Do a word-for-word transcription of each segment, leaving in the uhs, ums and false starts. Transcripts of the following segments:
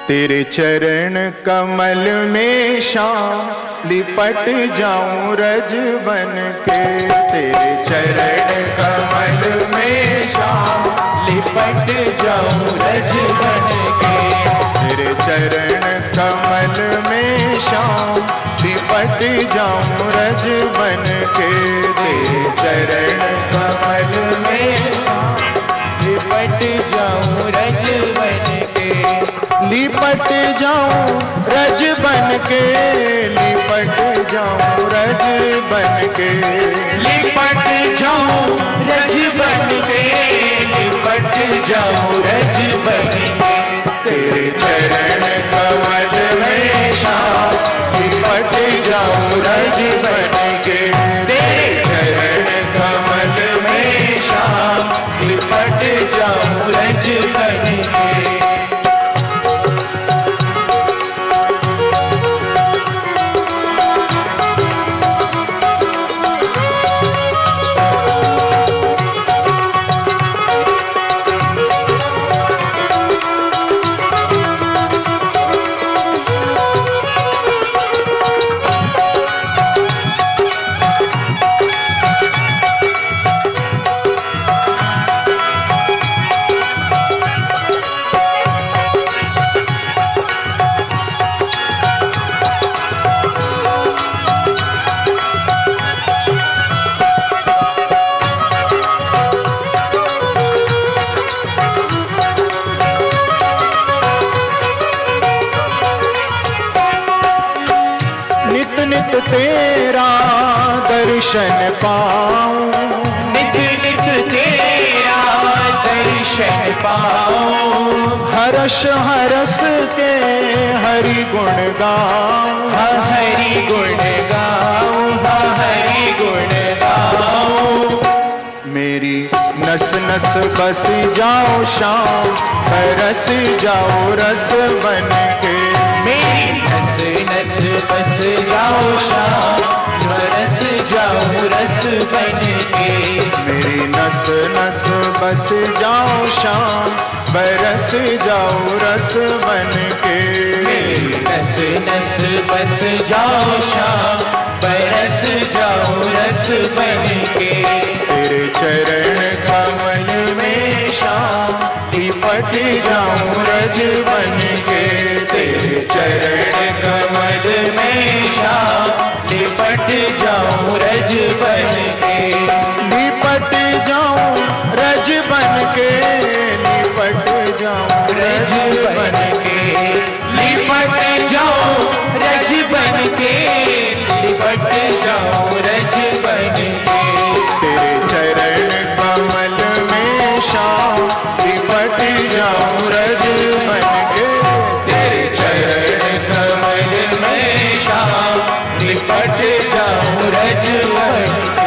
तेरे चरण कमल में शाम लिपट जाऊं रज बन के। तेरे चरण कमल में शाम लिपट जाऊं रज बन के। तेरे चरण कमल में शाम लिपट जाऊं रज बन के। तेरे चरण कमल में शाम लिपट जाऊं रज बन के। लिपट जाऊं रज बन के। लिपट जाऊं रज बन के। लिपट जाऊं रज बन के। लिपट जाऊं रज बन के। तेरे चरण कमल में शाम लिपट जाऊं रज बन के। तेरे चरण कमल में शाम लिपट जाऊं रज बन के। नित तेरा दर्शन पाऊं। नित नित तेरा दर्शन पाऊं। हर्ष हरस के हरि गुण गाऊं। हरि गुण गाऊं। हरि गुण गाऊं। मेरी नस नस बस जाओ शाम बरस जाओ रस बन के। मेरी नस नस बस जाओ शाम बरस जाओ रस बन के। मेरी नस नस बस जाओ शाम बरस जाओ रस बन के। मेरी नस नस बस जाओ शाम बरस जाओ रस बन के। तेरे चरण कमल में शाम लिपट जाऊं रज बन के। तेरे चरण कमल में शाम लिपट जाऊं रज बन के। लिपट जाऊं रज बन के। लिपट जाऊं रज बन के। लिपट जाऊं रज बन के। लिपट जाऊं रज बन के। तेरे चरण कमल में शाम लिपट जाऊं रज बन के। तेरे चरण कमल में शाम लिपट जाऊं रज बन के।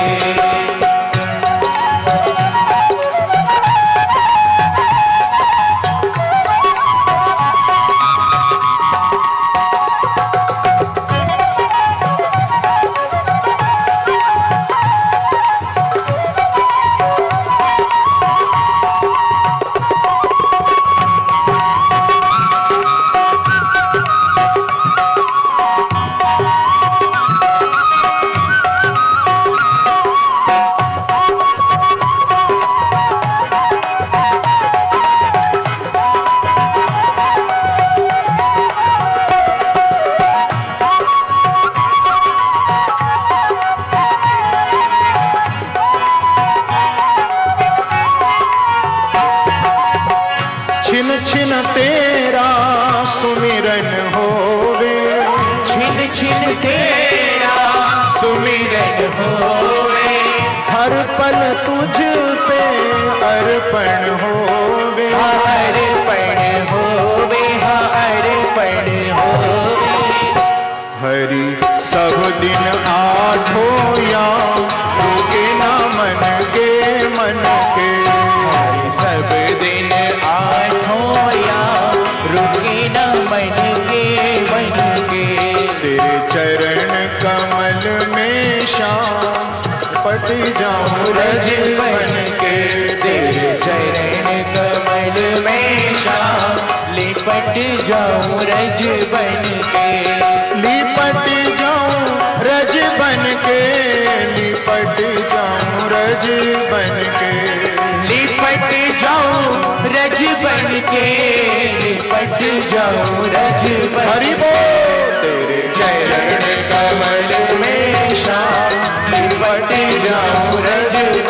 छिन छिन तेरा सुमिरन होवे। छिन छिन तेरा सुमिरन होवे। हर पल तुझ पे अर्पण होवे। अर्पण होवे। अर्पण होवे। हरि सब दिन आठो या रुके ना मन के मन के। हरि सब दिन आठों या रुके न मन के मन के। तेरे चरण कमल में शाम पट जाऊं रज बन के। तेरे चरण कमल में शाम लिपट लिपट जाऊं रज बन के, लिपट जाऊं रज बन के, लिपट जाऊं रज बन के, लिपट जाऊं रज बन के, लिपट जाऊं रज बन हरि बोल। तेरे चरण कमल में श्याम लिपट जाऊं रज